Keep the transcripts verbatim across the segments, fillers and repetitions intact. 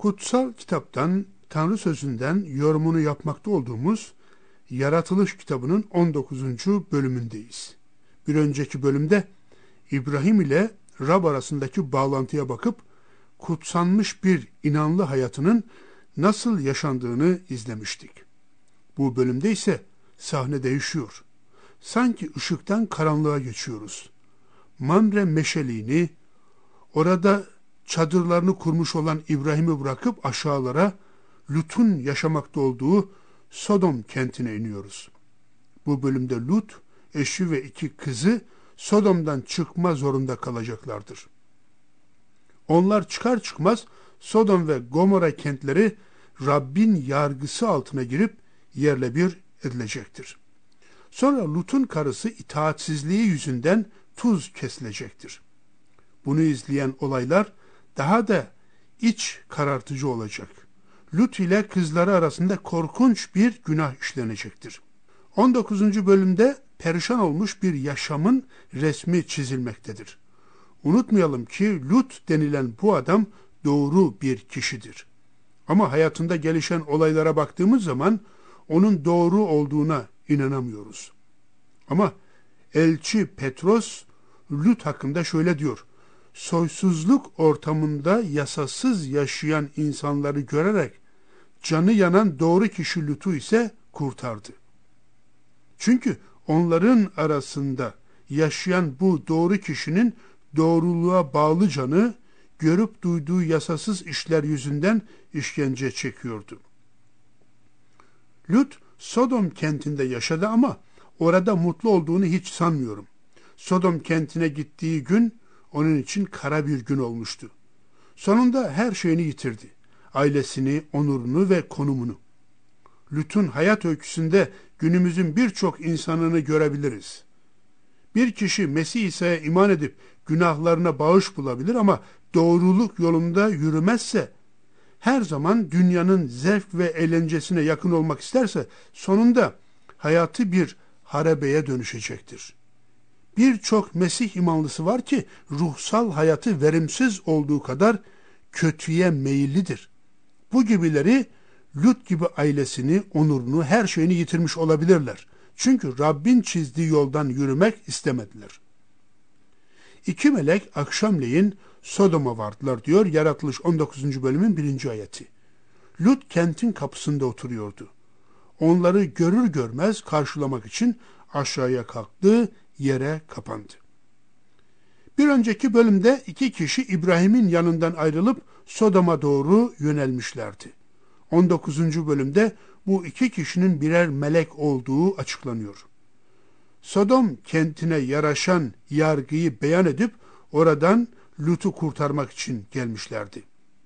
Kutsal kitaptan, Tanrı sözünden yorumunu yapmakta olduğumuz Yaratılış kitabının on dokuzuncu bölümündeyiz. Bir önceki bölümde İbrahim ile Rab arasındaki bağlantıya bakıp kutsanmış bir inanlı hayatının nasıl yaşandığını izlemiştik. Bu bölümde ise sahne değişiyor. Sanki ışıktan karanlığa geçiyoruz. Mamre meşeliğini, orada çadırlarını kurmuş olan İbrahim'i bırakıp aşağılara Lut'un yaşamakta olduğu Sodom kentine iniyoruz. Bu bölümde Lut, eşi ve iki kızı Sodom'dan çıkma zorunda kalacaklardır. Onlar çıkar çıkmaz Sodom ve Gomorra kentleri Rabbin yargısı altına girip yerle bir edilecektir. Sonra Lut'un karısı itaatsizliği yüzünden tuz kesilecektir. Bunu izleyen olaylar daha da iç karartıcı olacak. Lut ile kızları arasında korkunç bir günah işlenecektir. on dokuzuncu bölümde perişan olmuş bir yaşamın resmi çizilmektedir. Unutmayalım ki Lut denilen bu adam doğru bir kişidir. Ama hayatında gelişen olaylara baktığımız zaman onun doğru olduğuna inanamıyoruz. Ama elçi Petros Lut hakkında şöyle diyor: soysuzluk ortamında yasasız yaşayan insanları görerek canı yanan doğru kişi Lut'u ise kurtardı. Çünkü onların arasında yaşayan bu doğru kişinin doğruluğa bağlı canı görüp duyduğu yasasız işler yüzünden işkence çekiyordu. Lut Sodom kentinde yaşadı ama orada mutlu olduğunu hiç sanmıyorum. Sodom kentine gittiği gün onun için kara bir gün olmuştu. Sonunda her şeyini yitirdi. Ailesini, onurunu ve konumunu. Lut'un hayat öyküsünde günümüzün birçok insanını görebiliriz. Bir kişi Mesih İsa'ya iman edip günahlarına bağış bulabilir ama doğruluk yolunda yürümezse, her zaman dünyanın zevk ve eğlencesine yakın olmak isterse sonunda hayatı bir harabeye dönüşecektir. Birçok Mesih imanlısı var ki ruhsal hayatı verimsiz olduğu kadar kötüye meyillidir. Bu gibileri Lut gibi ailesini, onurunu, her şeyini yitirmiş olabilirler. Çünkü Rabbin çizdiği yoldan yürümek istemediler. İki melek akşamleyin Sodom'a vardılar diyor Yaratılış on dokuzuncu bölümün birinci ayeti. Lut kentin kapısında oturuyordu. Onları görür görmez karşılamak için aşağıya kalktı, yere kapandı. Bir önceki bölümde iki kişi İbrahim'in yanından ayrılıp Sodom'a doğru yönelmişlerdi. on dokuzuncu bölümde bu iki kişinin birer melek olduğu açıklanıyor. Sodom kentine yaraşan yargıyı beyan edip oradan Lut'u kurtarmak için gelmişlerdi.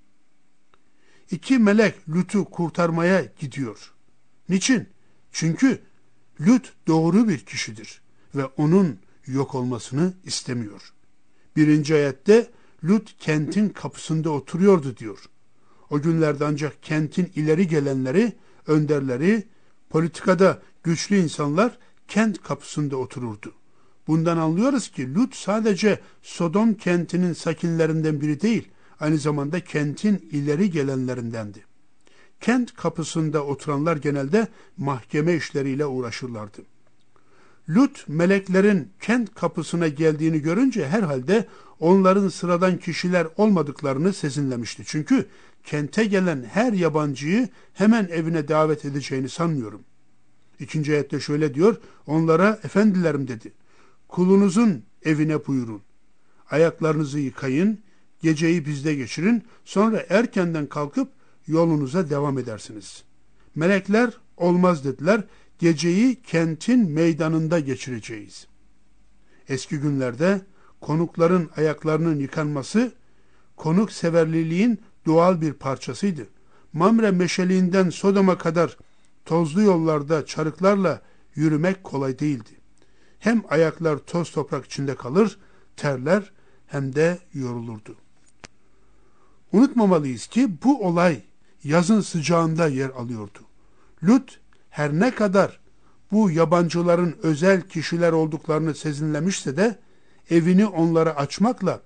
İki melek Lut'u kurtarmaya gidiyor. Niçin? Çünkü Lut doğru bir kişidir ve onun yok olmasını istemiyor. Birinci ayette Lut kentin kapısında oturuyordu diyor. O günlerde ancak kentin ileri gelenleri, önderleri, politikada güçlü insanlar kent kapısında otururdu. Bundan anlıyoruz ki Lut sadece Sodom kentinin sakinlerinden biri değil, aynı zamanda kentin ileri gelenlerindendi. Kent kapısında oturanlar genelde mahkeme işleriyle uğraşırlardı. Lut meleklerin kent kapısına geldiğini görünce herhalde onların sıradan kişiler olmadıklarını sezinlemişti. Çünkü kente gelen her yabancıyı hemen evine davet edeceğini sanmıyorum. İkinci ayette şöyle diyor: onlara efendilerim dedi, kulunuzun evine buyurun, ayaklarınızı yıkayın, geceyi bizde geçirin, sonra erkenden kalkıp yolunuza devam edersiniz. Melekler olmaz dediler, geceyi kentin meydanında geçireceğiz. Eski günlerde konukların ayaklarının yıkanması konukseverliliğin doğal bir parçasıydı. Mamre meşeliğinden Sodom'a kadar tozlu yollarda çarıklarla yürümek kolay değildi. Hem ayaklar toz toprak içinde kalır, terler, hem de yorulurdu. Unutmamalıyız ki bu olay yazın sıcağında yer alıyordu. Lut her ne kadar bu yabancıların özel kişiler olduklarını sezinlemişse de evini onlara açmakla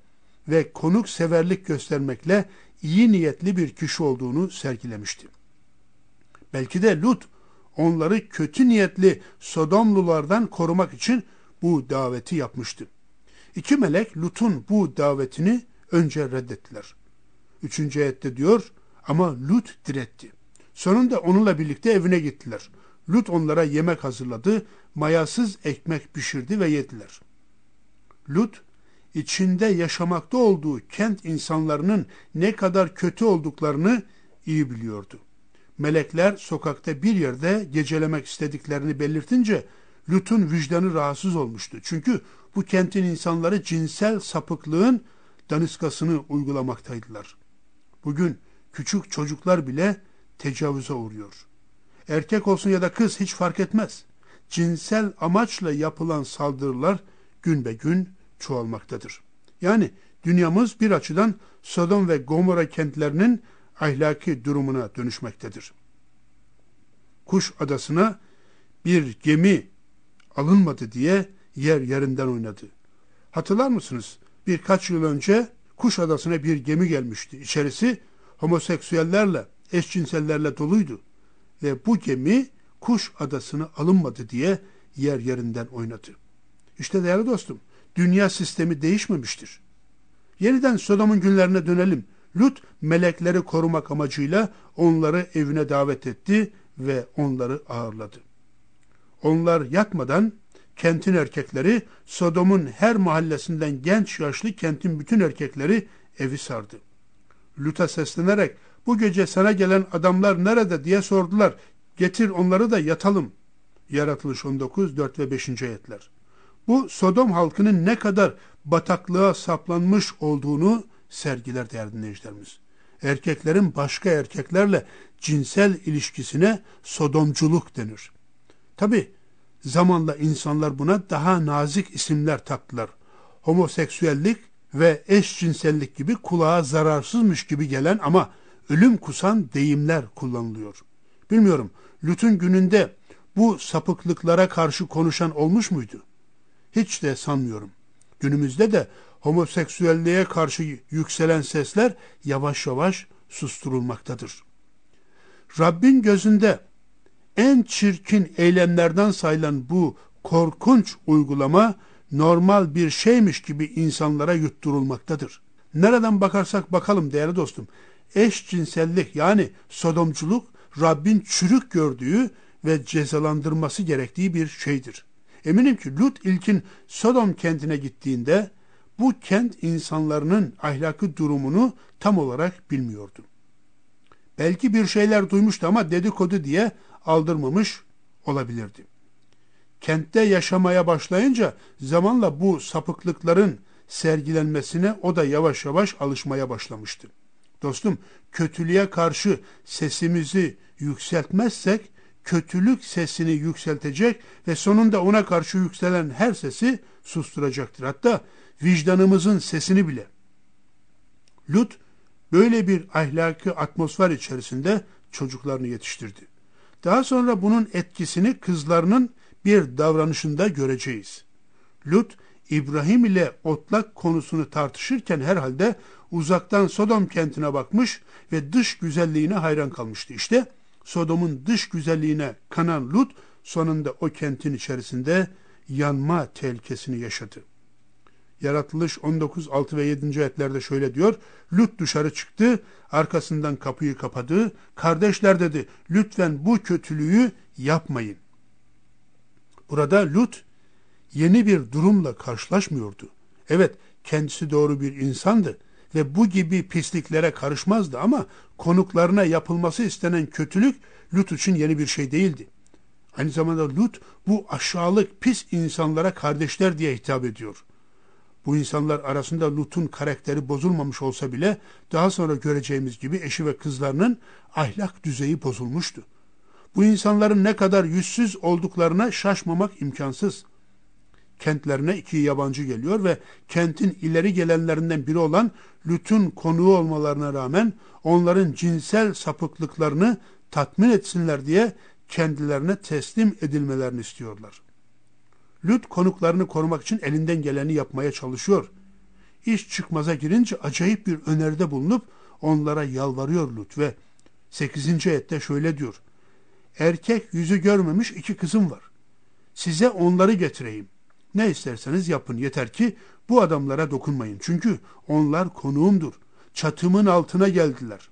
ve konukseverlik göstermekle iyi niyetli bir kişi olduğunu sergilemişti. Belki de Lut onları kötü niyetli Sodomlulardan korumak için bu daveti yapmıştı. İki melek Lut'un bu davetini önce reddettiler. Üçüncü ayette diyor, ama Lut diretti. Sonunda onunla birlikte evine gittiler. Lut onlara yemek hazırladı, mayasız ekmek pişirdi ve yediler. Lut, içinde yaşamakta olduğu kent insanlarının ne kadar kötü olduklarını iyi biliyordu. Melekler sokakta bir yerde gecelemek istediklerini belirtince Lut'un vicdanı rahatsız olmuştu. Çünkü bu kentin insanları cinsel sapıklığın daniskasını uygulamaktaydılar. Bugün küçük çocuklar bile tecavüze uğruyor. Erkek olsun ya da kız hiç fark etmez. Cinsel amaçla yapılan saldırılar gün be gün çoğalmaktadır. Yani dünyamız bir açıdan Sodom ve Gomorra kentlerinin ahlaki durumuna dönüşmektedir. Kuş adasına bir gemi alınmadı diye yer yerinden oynadı. Hatırlar mısınız? Birkaç yıl önce Kuş adasına bir gemi gelmişti. İçerisi homoseksüellerle, eşcinsellerle doluydu. Ve bu gemi Kuş adasına alınmadı diye yer yerinden oynadı. İşte değerli dostum, dünya sistemi değişmemiştir. Yeniden Sodom'un günlerine dönelim. Lut melekleri korumak amacıyla onları evine davet etti ve onları ağırladı. Onlar yatmadan kentin erkekleri, Sodom'un her mahallesinden genç yaşlı kentin bütün erkekleri evi sardı. Lut'a seslenerek, bu gece sana gelen adamlar nerede diye sordular. Getir onları da yatalım. Yaratılış on dokuz, dört ve beşinci ayetler. Bu Sodom halkının ne kadar bataklığa saplanmış olduğunu sergiler değerli dinleyicilerimiz. Erkeklerin başka erkeklerle cinsel ilişkisine sodomculuk denir. Tabi zamanla insanlar buna daha nazik isimler taktılar. Homoseksüellik ve eşcinsellik gibi kulağa zararsızmış gibi gelen ama ölüm kusan deyimler kullanılıyor. Bilmiyorum, Lut'un gününde bu sapıklıklara karşı konuşan olmuş muydu? Hiç de sanmıyorum. Günümüzde de homoseksüelliğe karşı yükselen sesler yavaş yavaş susturulmaktadır. Rabbin gözünde en çirkin eylemlerden sayılan bu korkunç uygulama normal bir şeymiş gibi insanlara yutturulmaktadır. Nereden bakarsak bakalım değerli dostum, eşcinsellik yani sodomculuk Rabbin çürük gördüğü ve cezalandırması gerektiği bir şeydir. Eminim ki Lut ilkin Sodom kentine gittiğinde bu kent insanların ahlaki durumunu tam olarak bilmiyordu. Belki bir şeyler duymuştu ama dedikodu diye aldırmamış olabilirdi. Kentte yaşamaya başlayınca zamanla bu sapıklıkların sergilenmesine o da yavaş yavaş alışmaya başlamıştı. Dostum, kötülüğe karşı sesimizi yükseltmezsek kötülük sesini yükseltecek ve sonunda ona karşı yükselen her sesi susturacaktır. Hatta vicdanımızın sesini bile. Lut böyle bir ahlaki atmosfer içerisinde çocuklarını yetiştirdi. Daha sonra bunun etkisini kızlarının bir davranışında göreceğiz. Lut, İbrahim ile otlak konusunu tartışırken herhalde uzaktan Sodom kentine bakmış ve dış güzelliğine hayran kalmıştı. İşte Sodom'un dış güzelliğine kanan Lut sonunda o kentin içerisinde yanma tehlikesini yaşadı. Yaratılış on dokuz, altı ve yedinci ayetlerde şöyle diyor. Lut dışarı çıktı, arkasından kapıyı kapadı. Kardeşler dedi, lütfen bu kötülüğü yapmayın. Burada Lut yeni bir durumla karşılaşmıyordu. Evet, kendisi doğru bir insandı ve bu gibi pisliklere karışmazdı ama konuklarına yapılması istenen kötülük Lut için yeni bir şey değildi. Aynı zamanda Lut bu aşağılık pis insanlara kardeşler diye hitap ediyor. Bu insanlar arasında Lut'un karakteri bozulmamış olsa bile daha sonra göreceğimiz gibi eşi ve kızlarının ahlak düzeyi bozulmuştu. Bu insanların ne kadar yüzsüz olduklarına şaşmamak imkansız. Kentlerine iki yabancı geliyor ve kentin ileri gelenlerinden biri olan Lut'un konuğu olmalarına rağmen onların cinsel sapıklıklarını tatmin etsinler diye kendilerine teslim edilmelerini istiyorlar. Lut konuklarını korumak için elinden geleni yapmaya çalışıyor. İş çıkmaza girince acayip bir öneride bulunup onlara yalvarıyor Lut ve sekizinci ayette şöyle diyor. Erkek yüzü görmemiş iki kızım var. Size onları getireyim. Ne isterseniz yapın, yeter ki bu adamlara dokunmayın. Çünkü onlar konuğumdur. Çatımın altına geldiler.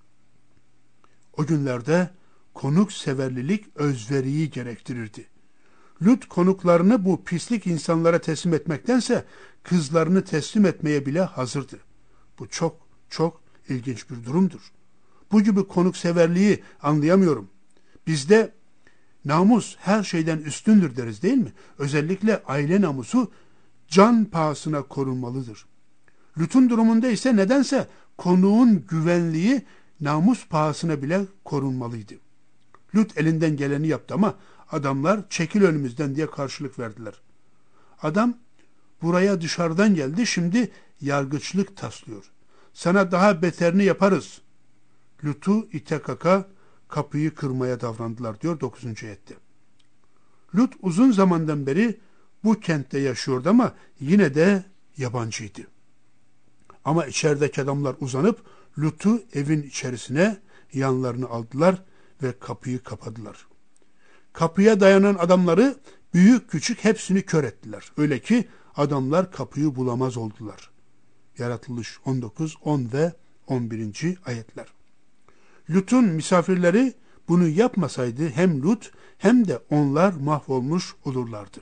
O günlerde konuk severlilik özveriyi gerektirirdi. Lut konuklarını bu pislik insanlara teslim etmektense kızlarını teslim etmeye bile hazırdı. Bu çok çok ilginç bir durumdur. Bu gibi konukseverliği anlayamıyorum. Bizde namus her şeyden üstündür deriz değil mi? Özellikle aile namusu can pahasına korunmalıdır. Lut'un durumunda ise nedense konuğun güvenliği namus pahasına bile korunmalıydı. Lut elinden geleni yaptı ama adamlar çekil önümüzden diye karşılık verdiler. Adam buraya dışarıdan geldi, şimdi yargıçlık taslıyor. Sana daha beterini yaparız. Lut'u ite kaka kapıyı kırmaya davrandılar diyor dokuzuncu ayette. Lut uzun zamandan beri bu kentte yaşıyordu ama yine de yabancıydı. Ama içerideki adamlar uzanıp Lut'u evin içerisine yanlarını aldılar ve kapıyı kapadılar. Kapıya dayanan adamları büyük küçük hepsini kör ettiler. Öyle ki adamlar kapıyı bulamaz oldular. Yaratılış on dokuz, on ve on birinci ayetler. Lut'un misafirleri bunu yapmasaydı hem Lut hem de onlar mahvolmuş olurlardı.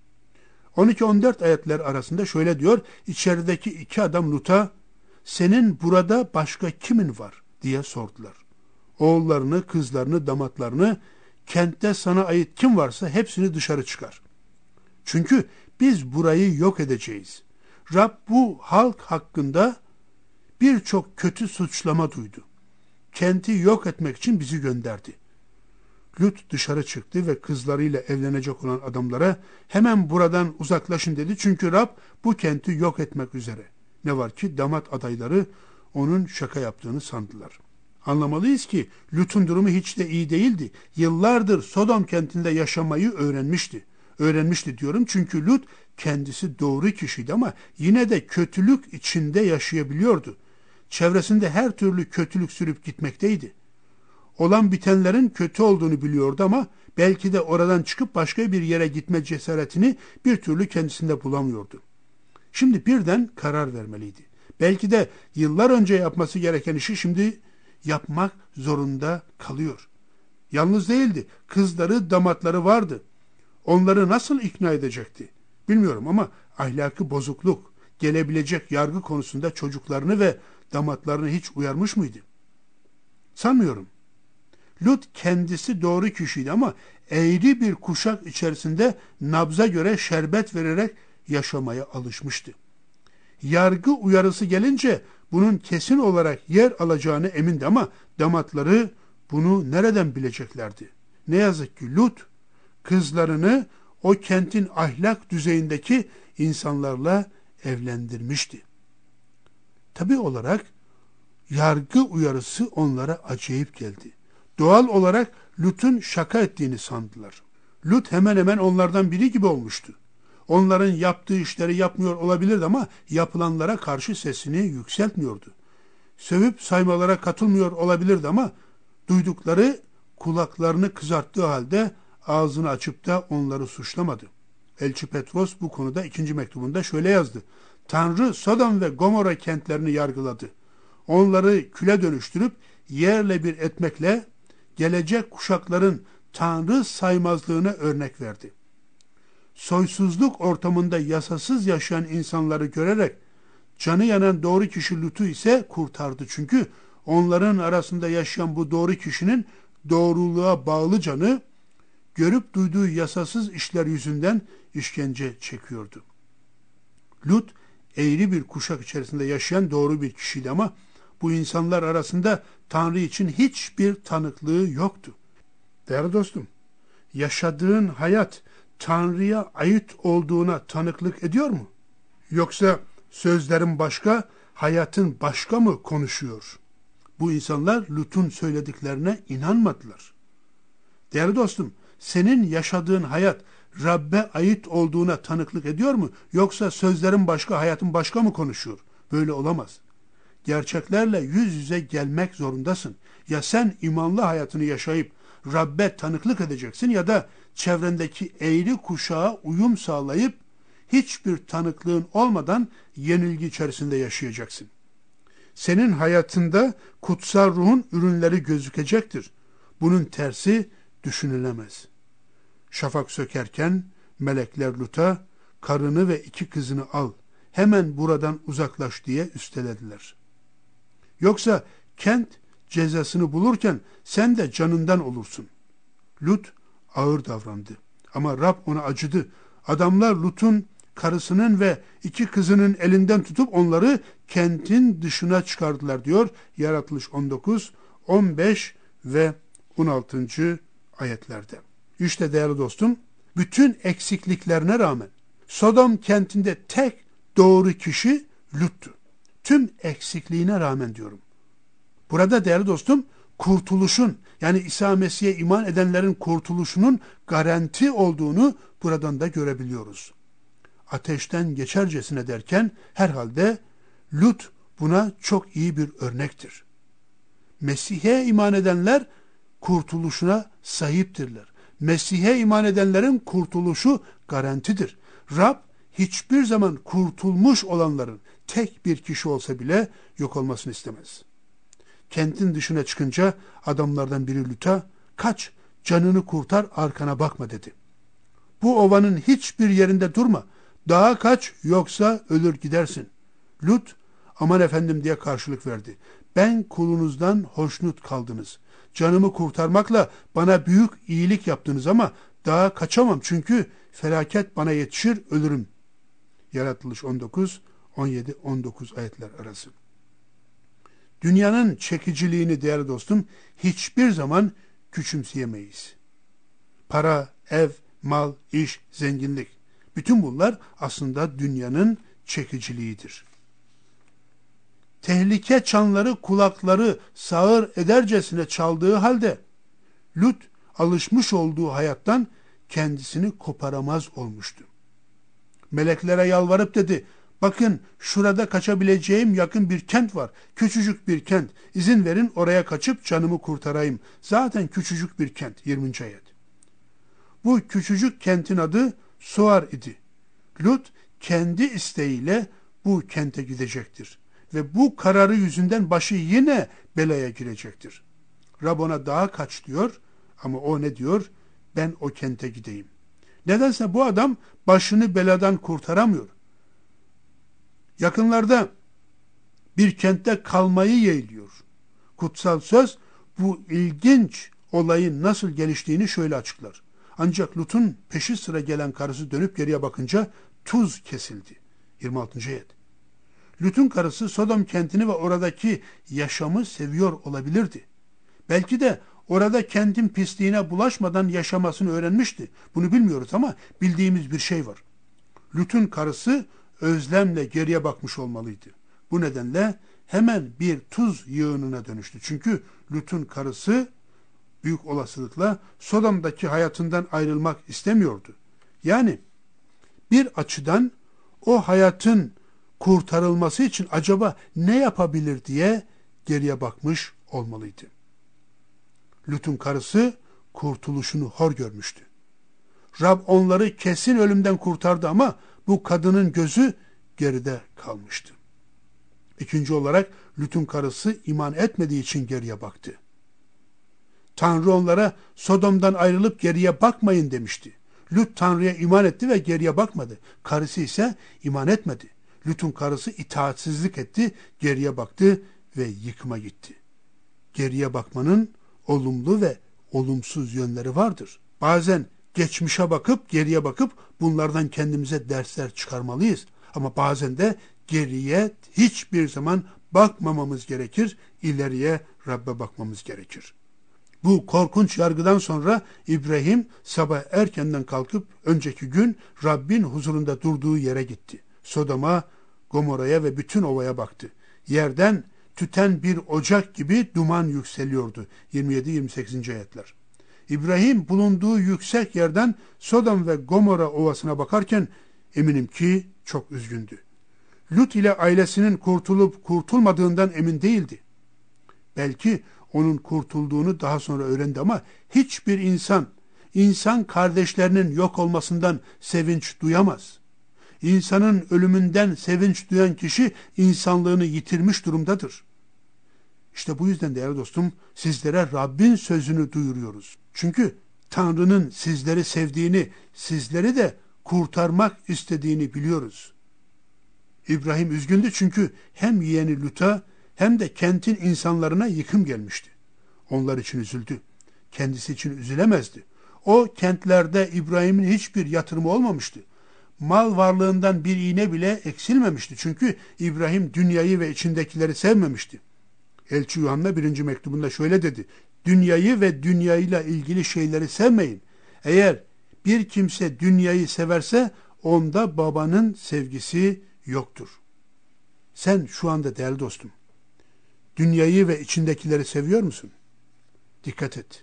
on iki on dört ayetler arasında şöyle diyor, içerideki iki adam Lut'a senin burada başka kimin var diye sordular. Oğullarını, kızlarını, damatlarını, kentte sana ait kim varsa hepsini dışarı çıkar. Çünkü biz burayı yok edeceğiz. Rab bu halk hakkında birçok kötü suçlama duydu. Kenti yok etmek için bizi gönderdi. Lut dışarı çıktı ve kızlarıyla evlenecek olan adamlara hemen buradan uzaklaşın dedi. Çünkü Rab bu kenti yok etmek üzere. Ne var ki damat adayları onun şaka yaptığını sandılar. Anlamalıyız ki Lut'un durumu hiç de iyi değildi. Yıllardır Sodom kentinde yaşamayı öğrenmişti. Öğrenmişti diyorum çünkü Lut kendisi doğru kişiydi ama yine de kötülük içinde yaşayabiliyordu. Çevresinde her türlü kötülük sürüp gitmekteydi. Olan bitenlerin kötü olduğunu biliyordu ama belki de oradan çıkıp başka bir yere gitme cesaretini bir türlü kendisinde bulamıyordu. Şimdi birden karar vermeliydi. Belki de yıllar önce yapması gereken işi şimdi yapmak zorunda kalıyor. Yalnız değildi. Kızları, damatları vardı. Onları nasıl ikna edecekti? Bilmiyorum ama ahlaki bozukluk, gelebilecek yargı konusunda çocuklarını ve damatlarını hiç uyarmış mıydı? Sanmıyorum. Lut kendisi doğru kişiydi ama eğri bir kuşak içerisinde nabza göre şerbet vererek yaşamaya alışmıştı. Yargı uyarısı gelince bunun kesin olarak yer alacağını emindi ama damatları bunu nereden bileceklerdi? Ne yazık ki Lut kızlarını o kentin ahlak düzeyindeki insanlarla evlendirmişti. Tabii olarak yargı uyarısı onlara acayip geldi. Doğal olarak Lut'un şaka ettiğini sandılar. Lut hemen hemen onlardan biri gibi olmuştu. Onların yaptığı işleri yapmıyor olabilirdi ama yapılanlara karşı sesini yükseltmiyordu. Sövüp saymalara katılmıyor olabilirdi ama duydukları kulaklarını kızarttığı halde ağzını açıp da onları suçlamadı. Elçi Petros bu konuda ikinci mektubunda şöyle yazdı. Tanrı Sodom ve Gomorra kentlerini yargıladı. Onları küle dönüştürüp yerle bir etmekle gelecek kuşakların Tanrı saymazlığına örnek verdi. Soysuzluk ortamında yasasız yaşayan insanları görerek canı yanan doğru kişi Lut'u ise kurtardı. Çünkü onların arasında yaşayan bu doğru kişinin doğruluğa bağlı canı görüp duyduğu yasasız işler yüzünden işkence çekiyordu. Lut eğri bir kuşak içerisinde yaşayan doğru bir kişiydi ama bu insanlar arasında Tanrı için hiçbir tanıklığı yoktu. Değerli dostum, yaşadığın hayat Tanrı'ya ait olduğuna tanıklık ediyor mu? Yoksa sözlerin başka, hayatın başka mı konuşuyor? Bu insanlar Lut'un söylediklerine inanmadılar. Değerli dostum, senin yaşadığın hayat Rabbe ait olduğuna tanıklık ediyor mu? Yoksa sözlerin başka, hayatın başka mı konuşuyor? Böyle olamaz. Gerçeklerle yüz yüze gelmek zorundasın. Ya sen imanlı hayatını yaşayıp Rabbe tanıklık edeceksin ya da çevrendeki eğri kuşağa uyum sağlayıp hiçbir tanıklığın olmadan yenilgi içerisinde yaşayacaksın. Senin hayatında kutsal ruhun ürünleri gözükecektir. Bunun tersi düşünülemez. Şafak sökerken melekler Lut'a karını ve iki kızını al, hemen buradan uzaklaş diye üstelediler. Yoksa kent cezasını bulurken sen de canından olursun. Lut ağır davrandı ama Rab ona acıdı. Adamlar Lut'un karısının ve iki kızının elinden tutup onları kentin dışına çıkardılar diyor Yaratılış on dokuz, on beş ve on altıncı ayetlerde. İşte değerli dostum, bütün eksikliklerine rağmen Sodom kentinde tek doğru kişi Lut'tu. Tüm eksikliğine rağmen diyorum. Burada değerli dostum, kurtuluşun, yani İsa Mesih'e iman edenlerin kurtuluşunun garanti olduğunu buradan da görebiliyoruz. Ateşten geçercesine derken herhalde Lut buna çok iyi bir örnektir. Mesih'e iman edenler kurtuluşuna sahiptirler. Mesih'e iman edenlerin kurtuluşu garantidir. Rab hiçbir zaman kurtulmuş olanların tek bir kişi olsa bile yok olmasını istemez. Kentin dışına çıkınca adamlardan biri Lut'a kaç, canını kurtar, arkana bakma dedi. Bu ovanın hiçbir yerinde durma, dağa kaç yoksa ölür gidersin. Lut aman efendim diye karşılık verdi. Ben kulunuzdan hoşnut kaldınız. Canımı kurtarmakla bana büyük iyilik yaptınız ama dağa kaçamam çünkü felaket bana yetişir, ölürüm. Yaratılış on dokuz, on yedi, on dokuz ayetler arası. Dünyanın çekiciliğini değerli dostum hiçbir zaman küçümseyemeyiz. Para, ev, mal, iş, zenginlik. Bütün bunlar aslında dünyanın çekiciliğidir. Tehlike çanları kulakları sağır edercesine çaldığı halde Lut alışmış olduğu hayattan kendisini koparamaz olmuştu. Meleklere yalvarıp dedi, bakın şurada kaçabileceğim yakın bir kent var. Küçücük bir kent. İzin verin oraya kaçıp canımı kurtarayım. Zaten küçücük bir kent. yirminci ayet. Bu küçücük kentin adı Suar idi. Lut kendi isteğiyle bu kente gidecektir. Ve bu kararı yüzünden başı yine belaya girecektir. Rab ona dağa kaç diyor ama o ne diyor? Ben o kente gideyim. Nedense bu adam başını beladan kurtaramıyor. Yakınlarda bir kentte kalmayı yeğliyor. Kutsal söz bu ilginç olayın nasıl geliştiğini şöyle açıklar. Ancak Lut'un peşi sıra gelen karısı dönüp geriye bakınca tuz kesildi. yirmi altıncı ayet. Lut'un karısı Sodom kentini ve oradaki yaşamı seviyor olabilirdi. Belki de orada kentin pisliğine bulaşmadan yaşamasını öğrenmişti. Bunu bilmiyoruz ama bildiğimiz bir şey var. Lut'un karısı özlemle geriye bakmış olmalıydı. Bu nedenle hemen bir tuz yığınına dönüştü. Çünkü Lut'un karısı büyük olasılıkla Sodom'daki hayatından ayrılmak istemiyordu. Yani bir açıdan o hayatın kurtarılması için acaba ne yapabilir diye geriye bakmış olmalıydı. Lut'un karısı kurtuluşunu hor görmüştü. Rab onları kesin ölümden kurtardı ama bu kadının gözü geride kalmıştı. İkinci olarak Lut'un karısı iman etmediği için geriye baktı. Tanrı onlara Sodom'dan ayrılıp geriye bakmayın demişti. Lut Tanrı'ya iman etti ve geriye bakmadı. Karısı ise iman etmedi. Lut'un karısı itaatsizlik etti, geriye baktı ve yıkıma gitti. Geriye bakmanın olumlu ve olumsuz yönleri vardır. Bazen geçmişe bakıp, geriye bakıp bunlardan kendimize dersler çıkarmalıyız. Ama bazen de geriye hiçbir zaman bakmamamız gerekir, ileriye Rabbe bakmamız gerekir. Bu korkunç yargıdan sonra İbrahim sabah erkenden kalkıp önceki gün Rabbin huzurunda durduğu yere gitti. Sodom'a, Gomorra'ya ve bütün ovaya baktı. Yerden tüten bir ocak gibi duman yükseliyordu. yirmi yedi yirmi sekizinci ayetler. İbrahim bulunduğu yüksek yerden Sodom ve Gomorra ovasına bakarken eminim ki çok üzgündü. Lut ile ailesinin kurtulup kurtulmadığından emin değildi. Belki onun kurtulduğunu daha sonra öğrendi ama hiçbir insan, insan kardeşlerinin yok olmasından sevinç duyamaz. İnsanın ölümünden sevinç duyan kişi insanlığını yitirmiş durumdadır. İşte bu yüzden değerli dostum, sizlere Rabbin sözünü duyuruyoruz. Çünkü Tanrı'nın sizleri sevdiğini, sizleri de kurtarmak istediğini biliyoruz. İbrahim üzgündü çünkü hem yeğeni Lut'a hem de kentin insanlarına yıkım gelmişti. Onlar için üzüldü. Kendisi için üzülemezdi. O kentlerde İbrahim'in hiçbir yatırımı olmamıştı. Mal varlığından bir iğne bile eksilmemişti. Çünkü İbrahim dünyayı ve içindekileri sevmemişti. Elçi Yuhanna birinci mektubunda şöyle dedi: dünyayı ve dünyayla ilgili şeyleri sevmeyin. Eğer bir kimse dünyayı severse onda babanın sevgisi yoktur. Sen şu anda değerli dostum, dünyayı ve içindekileri seviyor musun? Dikkat et.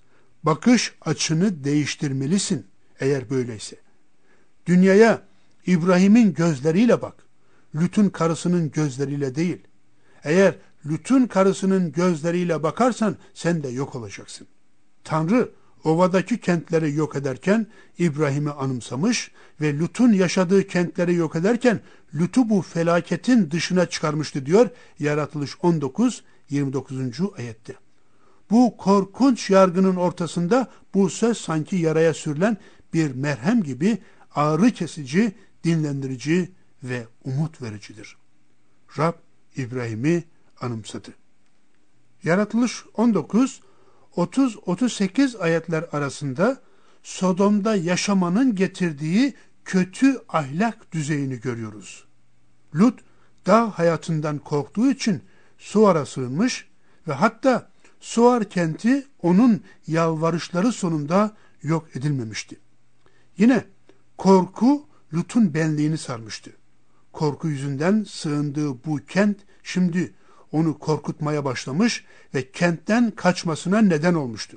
Bakış açını değiştirmelisin eğer böyleyse. Dünyaya İbrahim'in gözleriyle bak. Lut'un karısının gözleriyle değil. Eğer Lut'un karısının gözleriyle bakarsan sen de yok olacaksın. Tanrı ovadaki kentleri yok ederken İbrahim'i anımsamış ve Lut'un yaşadığı kentleri yok ederken Lut'u bu felaketin dışına çıkarmıştı diyor Yaratılış on dokuz yirmi dokuzuncu ayette. Bu korkunç yargının ortasında bu söz sanki yaraya sürülen bir merhem gibi ağrı kesici, dinlendirici ve umut vericidir. Rab İbrahim'i anımsadı. Yaratılış on dokuz otuz otuz sekiz ayetler arasında Sodom'da yaşamanın getirdiği kötü ahlak düzeyini görüyoruz. Lut dağ hayatından korktuğu için Suar'a sığınmış ve hatta Suar kenti onun yalvarışları sonunda yok edilmemişti. Yine korku Lut'un benliğini sarmıştı. Korku yüzünden sığındığı bu kent şimdi onu korkutmaya başlamış ve kentten kaçmasına neden olmuştu.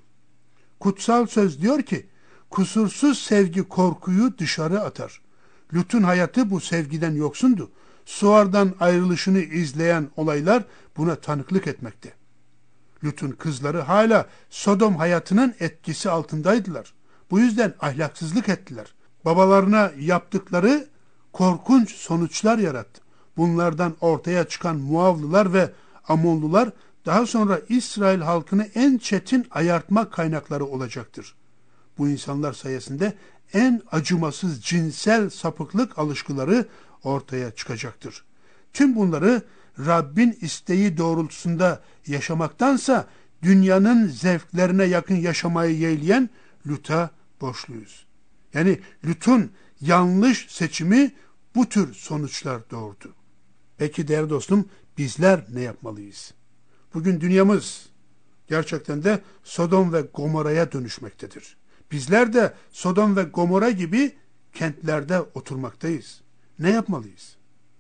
Kutsal söz diyor ki, kusursuz sevgi korkuyu dışarı atar. Lut'un hayatı bu sevgiden yoksundu. Suar'dan ayrılışını izleyen olaylar buna tanıklık etmekte. Lut'un kızları hala Sodom hayatının etkisi altındaydılar. Bu yüzden ahlaksızlık ettiler. Babalarına yaptıkları korkunç sonuçlar yarattı. Bunlardan ortaya çıkan Muavlılar ve Amonlular daha sonra İsrail halkını en çetin ayartma kaynakları olacaktır. Bu insanlar sayesinde en acımasız cinsel sapıklık alışkıları ortaya çıkacaktır. Tüm bunları Rabbin isteği doğrultusunda yaşamaktansa dünyanın zevklerine yakın yaşamayı yeğleyen Lut'a borçluyuz. Yani Lut'un yanlış seçimi bu tür sonuçlar doğurdu. Peki değerli dostum, bizler ne yapmalıyız? Bugün dünyamız gerçekten de Sodom ve Gomorra'ya dönüşmektedir. Bizler de Sodom ve Gomorra gibi kentlerde oturmaktayız. Ne yapmalıyız?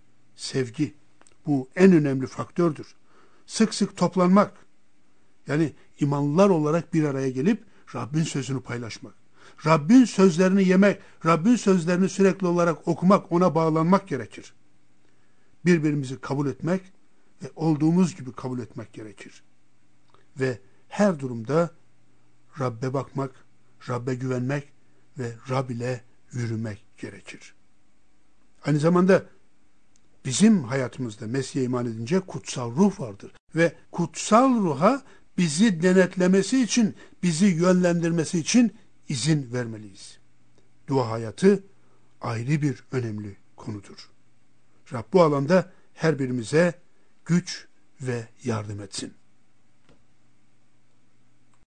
Sevgi. Bu en önemli faktördür. Sık sık toplanmak. Yani imanlılar olarak bir araya gelip Rabbin sözünü paylaşmak. Rabbin sözlerini yemek, Rabbin sözlerini sürekli olarak okumak, ona bağlanmak gerekir. Birbirimizi kabul etmek ve olduğumuz gibi kabul etmek gerekir. Ve her durumda Rabbe bakmak, Rabbe güvenmek ve Rab ile yürümek gerekir. Aynı zamanda bizim hayatımızda Mesih'e iman edince kutsal ruh vardır. Ve kutsal ruha bizi denetlemesi için, bizi yönlendirmesi için izin vermeliyiz. Dua hayatı ayrı bir önemli konudur. Rab bu alanda her birimize güç ve yardım etsin.